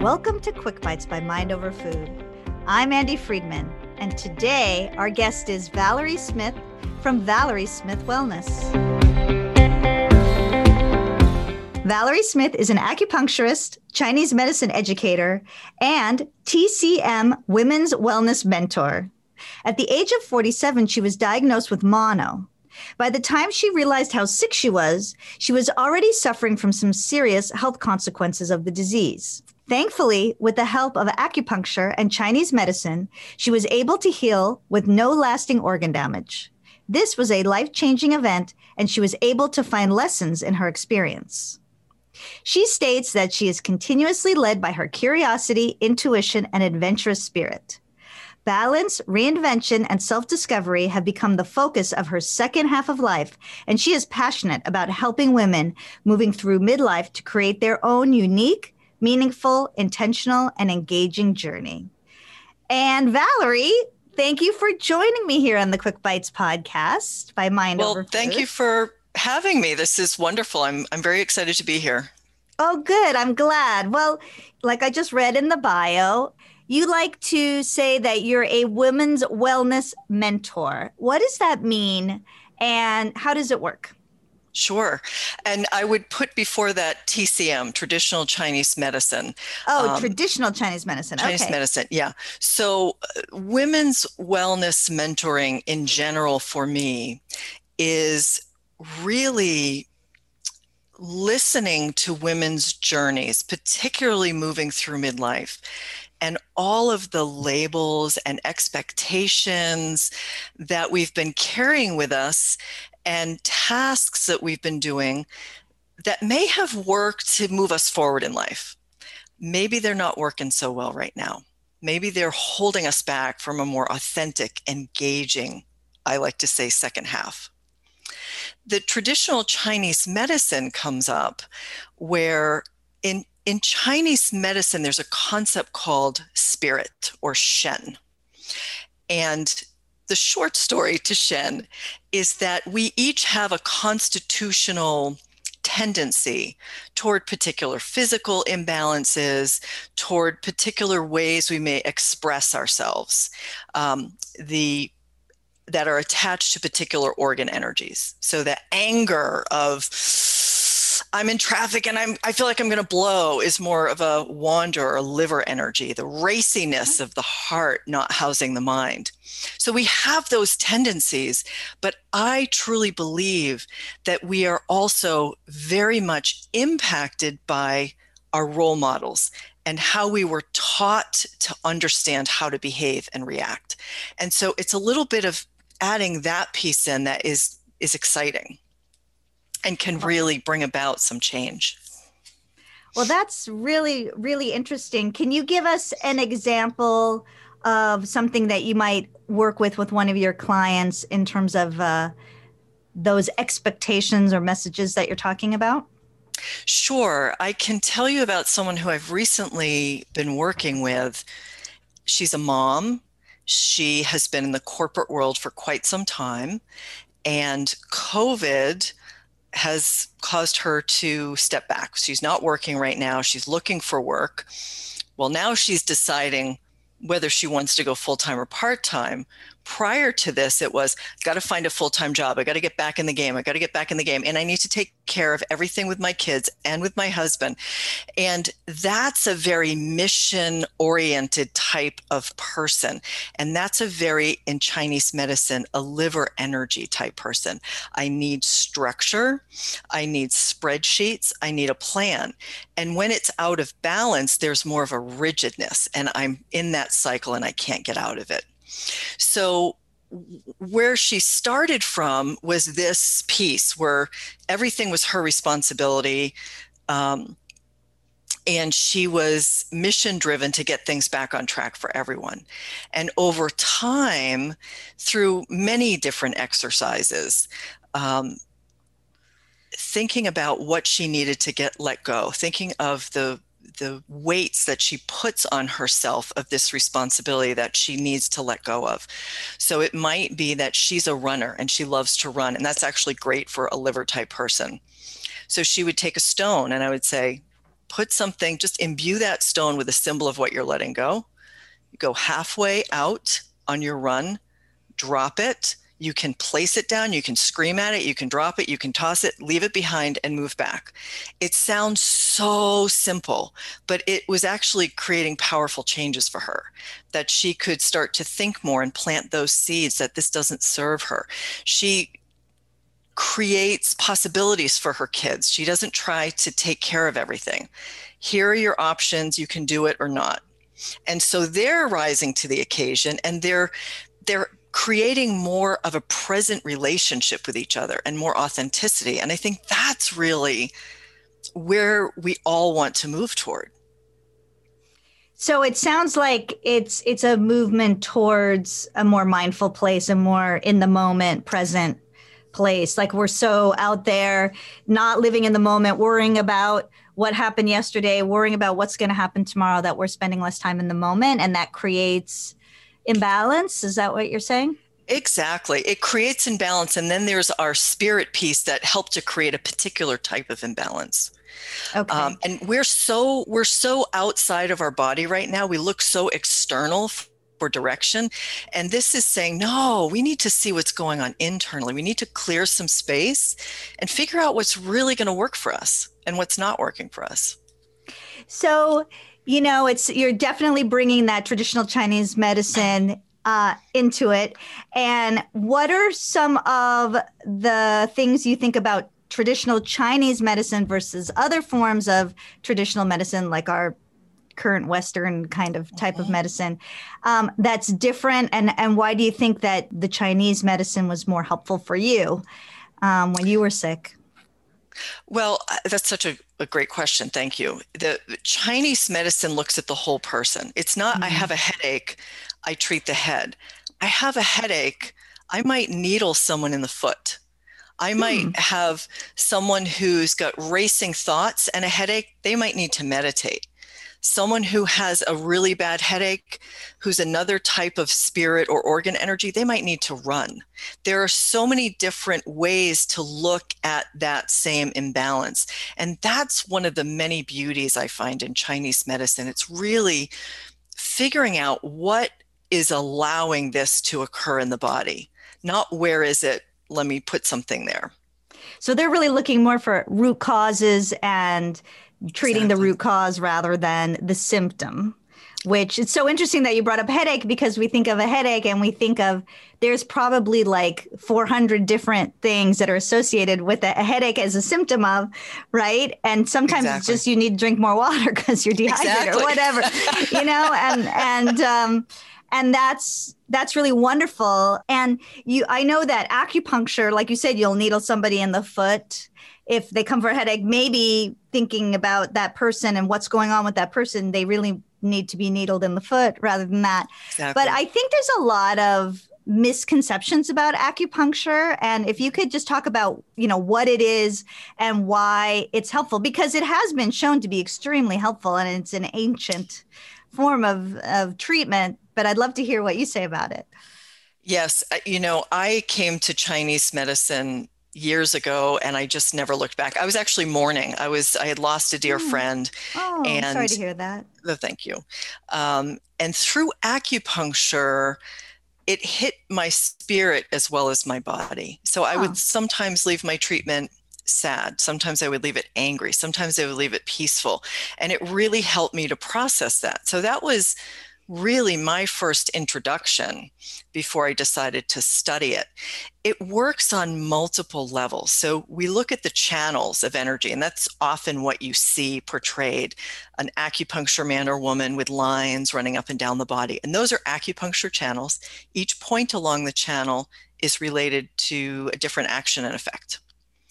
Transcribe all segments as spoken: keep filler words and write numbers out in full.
Welcome to Quick Bites by Mind Over Food. I'm Andy Friedman, and today our guest is Valerie Smith from Valerie Smith Wellness. Valerie Smith is an acupuncturist, Chinese medicine educator, and T C M women's wellness mentor. At the age of forty-seven, she was diagnosed with mono. By the time she realized how sick she was, she was already suffering from some serious health consequences of the disease. Thankfully, with the help of acupuncture and Chinese medicine, she was able to heal with no lasting organ damage. This was a life-changing event, and she was able to find lessons in her experience. She states that she is continuously led by her curiosity, intuition, and adventurous spirit. Balance, reinvention, and self-discovery have become the focus of her second half of life, and she is passionate about helping women moving through midlife to create their own unique, meaningful, intentional, and engaging journey. And Valerie, thank you for joining me here on the Quick Bites podcast by Mind well, Over Food. Well, thank you for having me. This is wonderful. I'm I'm very excited to be here. Oh, good. I'm glad. Well, like I just read in the bio, you like to say that you're a women's wellness mentor. What does that mean, and how does it work? Sure. And I would put before that T C M, traditional Chinese medicine. Oh, um, traditional Chinese medicine. Chinese okay. medicine, yeah. So uh, women's wellness mentoring in general for me is really listening to women's journeys, particularly moving through midlife, and all of the labels and expectations that we've been carrying with us and tasks that we've been doing that may have worked to move us forward in life. Maybe they're not working so well right now. Maybe they're holding us back from a more authentic, engaging, I like to say, second half. The traditional Chinese medicine comes up where in, in Chinese medicine, there's a concept called spirit or Shen. And the short story to Shen is that we each have a constitutional tendency toward particular physical imbalances, toward particular ways we may express ourselves, um, the that are attached to particular organ energies. So the anger of I'm in traffic and I'm, I feel like I'm going to blow is more of a wander or liver energy, the raciness of the heart not housing the mind. So we have those tendencies, but I truly believe that we are also very much impacted by our role models and how we were taught to understand how to behave and react. And so it's a little bit of adding that piece in that is, is exciting and can really bring about some change. Well, that's really, really interesting. Can you give us an example of something that you might work with with one of your clients in terms of uh, those expectations or messages that you're talking about? Sure. I can tell you about someone who I've recently been working with. She's a mom. She has been in the corporate world for quite some time, and COVID has caused her to step back. She's not working right now. She's looking for work. Well, now she's deciding whether she wants to go full-time or part-time. Prior to this, it was, got to find a full-time job. I got to get back in the game. I got to get back in the game. And I need to take care of everything with my kids and with my husband. And that's a very mission-oriented type of person. And that's a very, in Chinese medicine, a liver energy type person. I need structure. I need spreadsheets. I need a plan. And when it's out of balance, there's more of a rigidness. And I'm in that cycle and I can't get out of it. So where she started from was this piece where everything was her responsibility. Um, and she was mission driven to get things back on track for everyone. And over time, through many different exercises, um, thinking about what she needed to get let go, thinking of the the weights that she puts on herself of this responsibility that she needs to let go of. So it might be that she's a runner and she loves to run, and that's actually great for a liver type person. So she would take a stone and I would say, put something, just imbue that stone with a symbol of what you're letting go. You go halfway out on your run, drop it. You can place it down, you can scream at it, you can drop it, you can toss it, leave it behind and move back. It sounds so simple, but it was actually creating powerful changes for her, that she could start to think more and plant those seeds that this doesn't serve her. She creates possibilities for her kids. She doesn't try to take care of everything. Here are your options, you can do it or not. And so they're rising to the occasion, and they're they're creating more of a present relationship with each other and more authenticity. And I think that's really where we all want to move toward. So it sounds like it's it's a movement towards a more mindful place, a more in the moment, present place. Like we're so out there, not living in the moment, worrying about what happened yesterday, worrying about what's going to happen tomorrow, that we're spending less time in the moment, and that creates imbalance. Is that what you're saying? Exactly. It creates imbalance. And then there's our spirit piece that helped to create a particular type of imbalance. Okay. Um, and we're so, we're so outside of our body right now. We look so external for direction. And this is saying, no, we need to see what's going on internally. We need to clear some space and figure out what's really going to work for us and what's not working for us. So, you know, it's you're definitely bringing that traditional Chinese medicine uh, into it. And what are some of the things you think about traditional Chinese medicine versus other forms of traditional medicine, like our current Western kind of type mm-hmm. of medicine, um, that's different? And, and why do you think that the Chinese medicine was more helpful for you um, when you were sick? Well, that's such a, a great question. Thank you. The, the Chinese medicine looks at the whole person. It's not, mm-hmm. I have a headache, I treat the head. I have a headache, I might needle someone in the foot. I might hmm. have someone who's got racing thoughts and a headache, they might need to meditate. Someone who has a really bad headache, who's another type of spirit or organ energy, they might need to run. There are so many different ways to look at that same imbalance. And that's one of the many beauties I find in Chinese medicine. It's really figuring out what is allowing this to occur in the body, not where is it, let me put something there. So they're really looking more for root causes and treating exactly. the root cause rather than the symptom, which it's so interesting that you brought up headache, because we think of a headache and we think of there's probably like four hundred different things that are associated with a, a headache as a symptom of, right? And sometimes exactly. it's just you need to drink more water because you're dehydrated exactly. or whatever, you know, and, and, um, and that's that's really wonderful. And you, I know that acupuncture, like you said, you'll needle somebody in the foot if they come for a headache. Maybe thinking about that person and what's going on with that person, they really need to be needled in the foot rather than that. Exactly. But I think there's a lot of misconceptions about acupuncture. And if you could just talk about, you know, what it is and why it's helpful, because it has been shown to be extremely helpful and it's an ancient form of, of treatment. But I'd love to hear what you say about it. Yes. You know, I came to Chinese medicine years ago and I just never looked back. I was actually mourning. I was, I had lost a dear oh. friend. Oh, and, I'm sorry to hear that. Oh, thank you. Um, and through acupuncture, it hit my spirit as well as my body. So I oh. would sometimes leave my treatment sad. Sometimes I would leave it angry. Sometimes I would leave it peaceful. And it really helped me to process that. So that was really my first introduction before I decided to study it. It works on multiple levels. So we look at the channels of energy, and that's often what you see portrayed, an acupuncture man or woman with lines running up and down the body. And those are acupuncture channels. Each point along the channel is related to a different action and effect.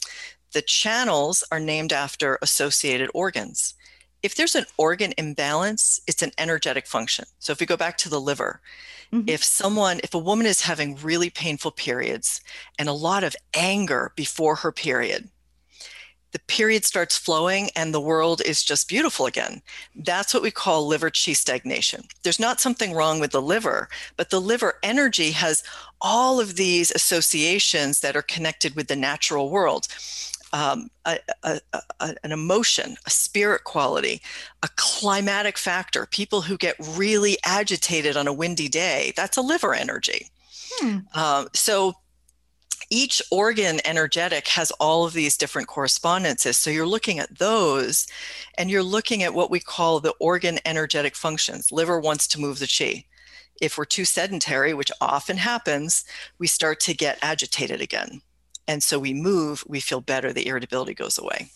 The channels are named after associated organs. If there's an organ imbalance, it's an energetic function. So if we go back to the liver, mm-hmm. if someone, if a woman is having really painful periods and a lot of anger before her period, the period starts flowing and the world is just beautiful again. That's what we call liver qi stagnation. There's not something wrong with the liver, but the liver energy has all of these associations that are connected with the natural world. um, a, a, a, an emotion, a spirit quality, a climatic factor. People who get really agitated on a windy day, that's a liver energy. Hmm. Um, so each organ energetic has all of these different correspondences. So you're looking at those, and you're looking at what we call the organ energetic functions. Liver wants to move the qi. If we're too sedentary, which often happens, we start to get agitated again. And so we move, we feel better, the irritability goes away.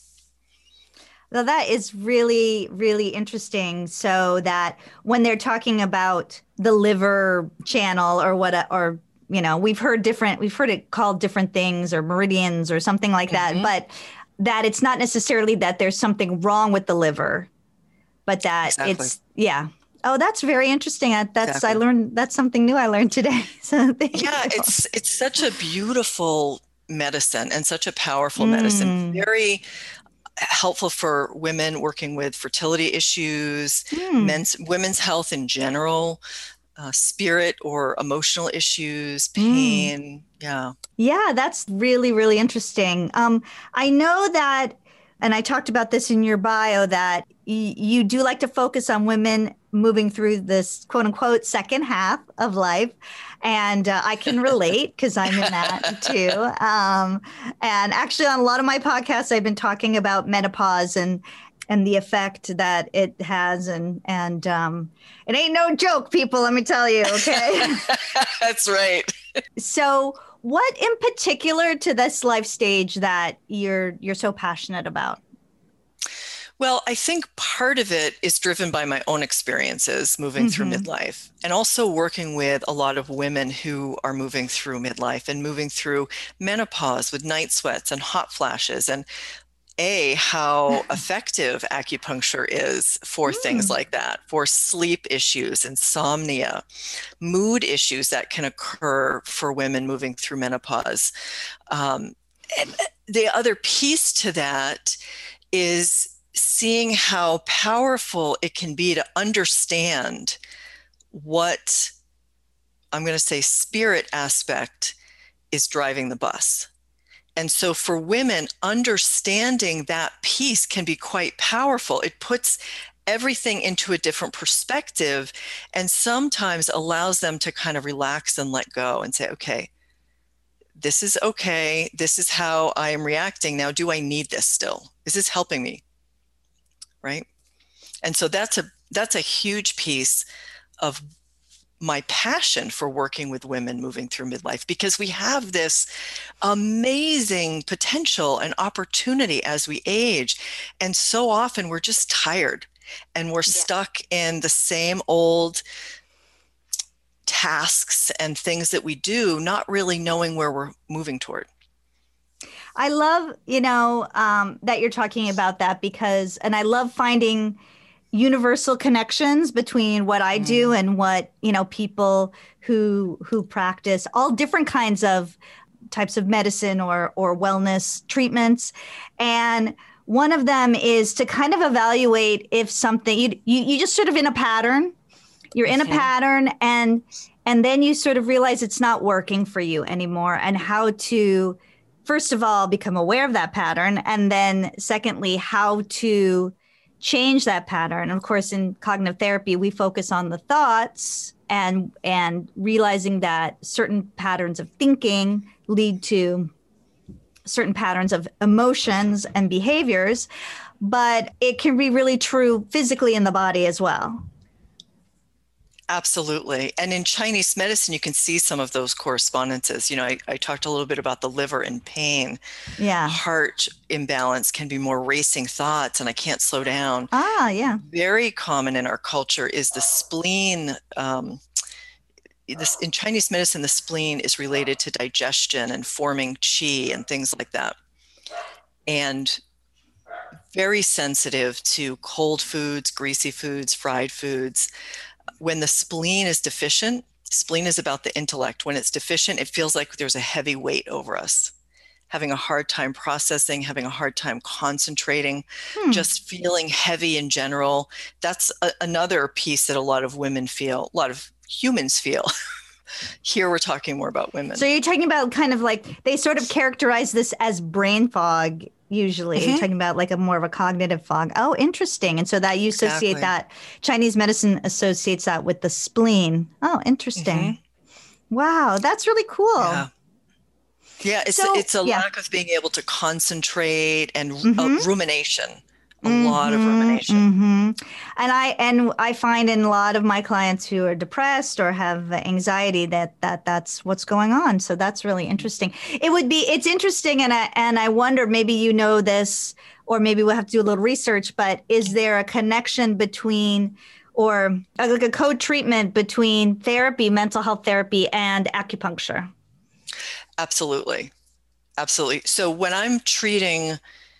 Well, that is really, really interesting. So that when they're talking about the liver channel or what, or, you know, we've heard different, we've heard it called different things or meridians or something like that, mm-hmm. but that it's not necessarily that there's something wrong with the liver, but that exactly. it's, yeah. Oh, that's very interesting. That's, exactly. I learned, that's something new I learned today. So thank yeah, you. it's, it's such a beautiful medicine and such a powerful mm. medicine. Very helpful for women working with fertility issues, mm. men's, women's health in general, uh, spirit or emotional issues, pain. Mm. Yeah. Yeah, that's really, really interesting. Um, I know that, and I talked about this in your bio, that y- you do like to focus on women moving through this quote unquote second half of life. And uh, I can relate because I'm in that too. Um, and actually on a lot of my podcasts, I've been talking about menopause and and the effect that it has. And, and um, it ain't no joke, people, let me tell you, okay? That's right. So what in particular to this life stage that you're you're so passionate about? Well, I think part of it is driven by my own experiences moving mm-hmm. through midlife, and also working with a lot of women who are moving through midlife and moving through menopause with night sweats and hot flashes, and A, how effective acupuncture is for mm. things like that, for sleep issues, insomnia, mood issues that can occur for women moving through menopause. Um, and the other piece to that is seeing how powerful it can be to understand what, I'm going to say, spirit aspect is driving the bus. And so for women, understanding that piece can be quite powerful. It puts everything into a different perspective and sometimes allows them to kind of relax and let go and say, okay, this is okay. This is how I am reacting. Now, do I need this still? Is this helping me? Right? And so that's a that's a huge piece of my passion for working with women moving through midlife, because we have this amazing potential and opportunity as we age. And so often we're just tired and we're yeah. stuck in the same old tasks and things that we do, not really knowing where we're moving toward. I love, you know, um, that you're talking about that because, and I love finding universal connections between what I do mm. and what, you know, people who who practice all different kinds of types of medicine or or wellness treatments. And one of them is to kind of evaluate if something you you, you just sort of in a pattern, you're in mm-hmm. a pattern and and then you sort of realize it's not working for you anymore, and how to first of all become aware of that pattern, and then secondly how to change that pattern. And of course, in cognitive therapy, we focus on the thoughts and and realizing that certain patterns of thinking lead to certain patterns of emotions and behaviors, but it can be really true physically in the body as well. Absolutely. And in Chinese medicine, you can see some of those correspondences. You know, I, I talked a little bit about the liver and pain. Yeah. Heart imbalance can be more racing thoughts and I can't slow down. Ah, yeah. Very common in our culture is the spleen. Um, this, in Chinese medicine, the spleen is related to digestion and forming qi and things like that. And very sensitive to cold foods, greasy foods, fried foods. When the spleen is deficient, spleen is about the intellect. When it's deficient, it feels like there's a heavy weight over us, having a hard time processing, having a hard time concentrating, hmm. just feeling heavy in general. That's a, another piece that a lot of women feel, a lot of humans feel. Here we're talking more about women. So you're talking about kind of like, they sort of characterize this as brain fog usually. Mm-hmm. You're talking about like a more of a cognitive fog. Oh, interesting. And so that you associate Exactly. that, Chinese medicine associates that with the spleen. Oh, interesting. Mm-hmm. Wow, that's really cool. Yeah. Yeah, it's So, it's a yeah. lack of being able to concentrate and uh, Mm-hmm. rumination. A Mm-hmm, lot of rumination. mm-hmm. And I and I find in a lot of my clients who are depressed or have anxiety that that that's what's going on. So that's really interesting. It would be it's interesting, and I and I wonder, maybe you know this, or maybe we'll have to do a little research. But is there a connection between, or like a co-treatment between therapy, mental health therapy, and acupuncture? Absolutely. Absolutely. So when I'm treating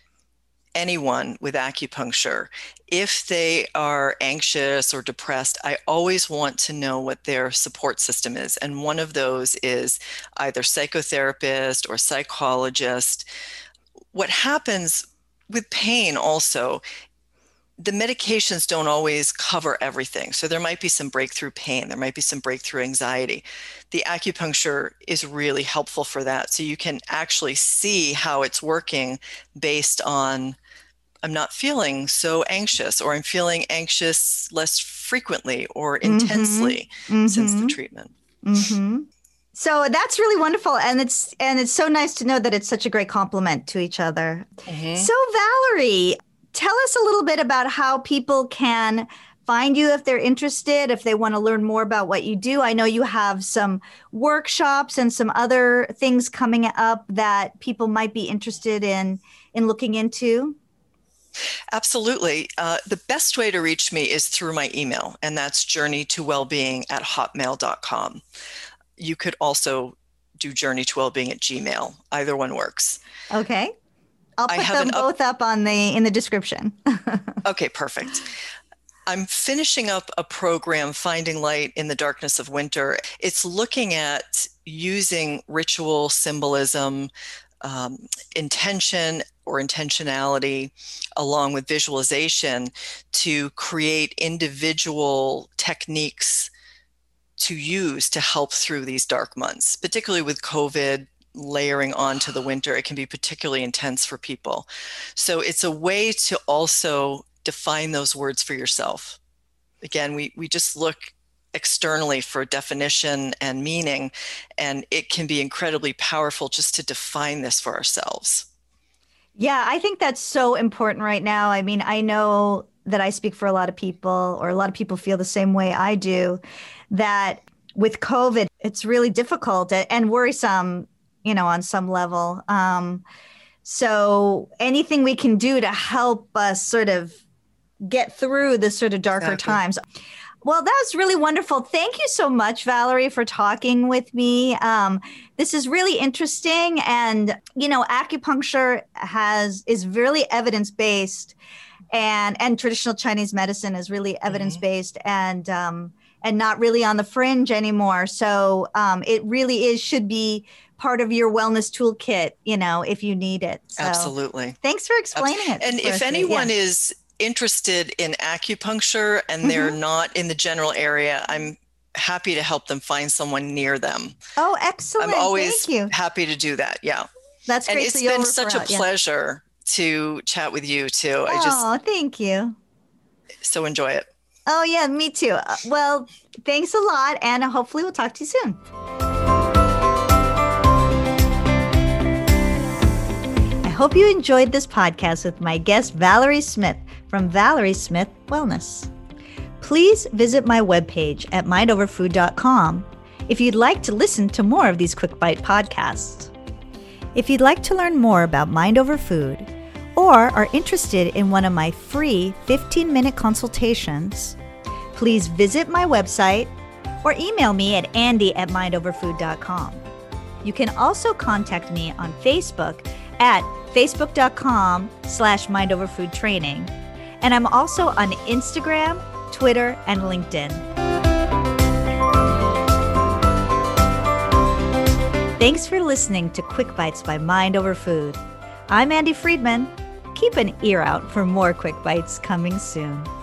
anyone with acupuncture, if they are anxious or depressed, I always want to know what their support system is. And one of those is either psychotherapist or psychologist. What happens with pain also, the medications don't always cover everything. So there might be some breakthrough pain, there might be some breakthrough anxiety. The acupuncture is really helpful for that. So you can actually see how it's working based on, I'm not feeling so anxious, or I'm feeling anxious less frequently or intensely Mm-hmm. since the Mm-hmm. treatment. Mm-hmm. So that's really wonderful, and it's and it's so nice to know that it's such a great complement to each other. Mm-hmm. So Valerie, tell us a little bit about how people can find you if they're interested, if they want to learn more about what you do. I know you have some workshops and some other things coming up that people might be interested in in looking into. Absolutely. Uh, the best way to reach me is through my email, and that's journey to wellbeing at hotmail dot com. You could also do journey to wellbeing at Gmail. Either one works. Okay. I'll I put have them an up- both up on the in the description. Okay, perfect. I'm finishing up a program, Finding Light in the Darkness of Winter. It's looking at using ritual, symbolism, um, intention or intentionality, along with visualization, to create individual techniques to use to help through these dark months, particularly with COVID layering onto the winter. It can be particularly intense for people. So it's a way to also define those words for yourself. Again, we, we just look externally for definition and meaning, and it can be incredibly powerful just to define this for ourselves. Yeah, I think that's so important right now. I mean, I know that I speak for a lot of people, or a lot of people feel the same way I do, that with COVID, it's really difficult and worrisome, you know, on some level. Um, so anything we can do to help us sort of get through the sort of darker Exactly. times. Well, that was really wonderful. Thank you so much, Valerie, for talking with me. Um, this is really interesting. And, you know, acupuncture has is really evidence-based, and and traditional Chinese medicine is really evidence-based, mm-hmm. and um, and not really on the fringe anymore. So um, it really is should be part of your wellness toolkit, you know, if you need it. So, absolutely. Thanks for explaining it. And if anyone yeah. is interested in acupuncture and they're mm-hmm. not in the general area, I'm happy to help them find someone near them. Oh, excellent. I'm always Thank you. happy to do that. Yeah. That's great. And it's so been such out. a pleasure yeah. to chat with you too. Oh, I just thank you. So enjoy it. Oh yeah, me too. Uh, well, thanks a lot, and hopefully we'll talk to you soon. I hope you enjoyed this podcast with my guest, Valerie Smith from Valerie Smith Wellness. Please visit my webpage at mind over food dot com if you'd like to listen to more of these Quick Bite podcasts. If you'd like to learn more about Mind Over Food, or are interested in one of my free fifteen-minute consultations, please visit my website or email me at andy at mind over food dot com. You can also contact me on Facebook at facebook dot com slash mind over food training. And I'm also on Instagram, Twitter, and LinkedIn. Thanks for listening to Quick Bites by Mind Over Food. I'm Andy Friedman. Keep an ear out for more Quick Bites coming soon.